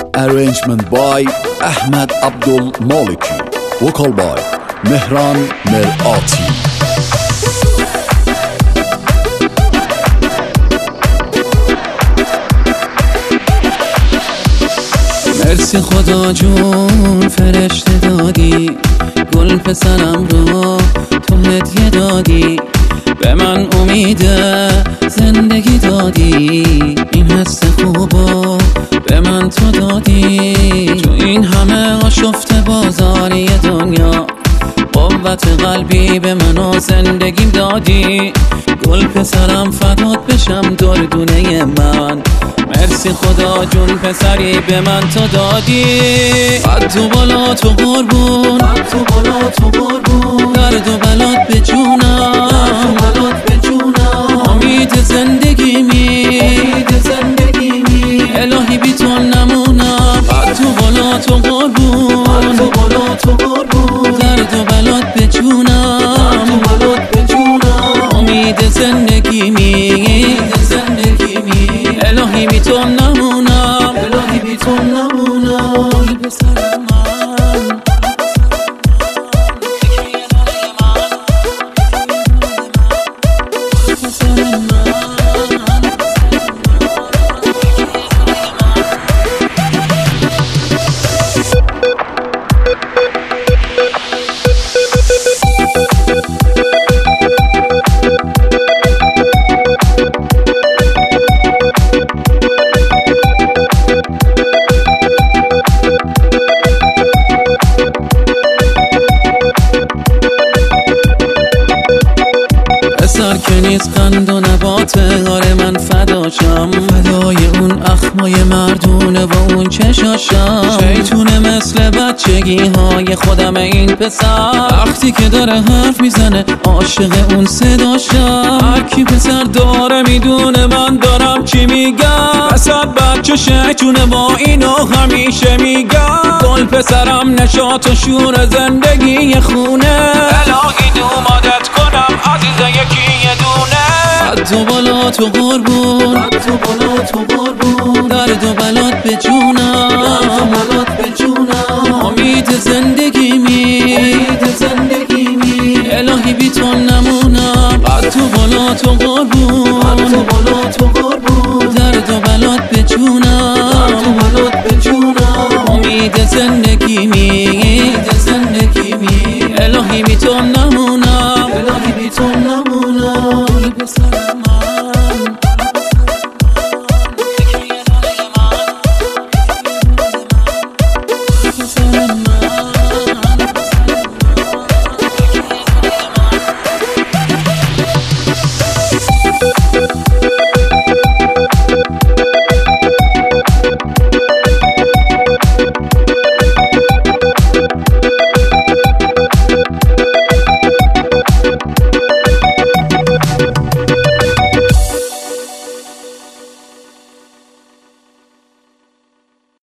Arrangement by Ahmed Abdul Maliki. Vocal by Mehran Merati. مرسی خدا جون فرشته دادی، گل پسرم رو تو هدیه دادی، به من امید زندگی دادی، این حس خوبو به من تو دادی. تو این همه آشفته بازاری دنیا قوت قلبی به من و زندگیم دادی. گل پسرم فدات بشم دردونه من، مرسی خدا جون پسری به من تو دادی. قد تو بالا تو قربون، درد و بلات به جونم، امید زندگی می الهی بی تو نمونم. قد تو بالا تو قربون، درد و بلات به جونم، امید زندگی می الهی بی تو نمونم، پسر من پسر که نیست قند و نباته، آره من فداشم، فدای اون اخمای مردونه و اون چشاشم. شیطونه مثل بچگی های خودم این پسر، وقتی که داره حرف میزنه عاشق اون صداشم. هر کی پسر داره میدونه من دارم چی میگم، پسر بچه شیطونه با اینو همیشه میگم. گل پسرم نشاط و شور زندگی خونه، الهی دومادت کنم عزیزه یکی یه دونه. قد تو بالا تو قربون، درد و بلات به جونم، امید زندگی می الهی بی تو نمونم. قد تو بالا تو قربون، درد و بلات به جونم، امید زندگی می الهی بی تو نمونم.